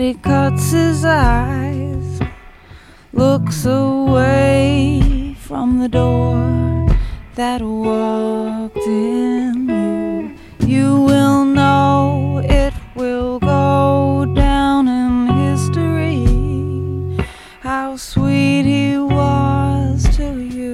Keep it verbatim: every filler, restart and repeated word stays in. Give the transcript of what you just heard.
he cuts his eyes, looks away from the door that walked in you.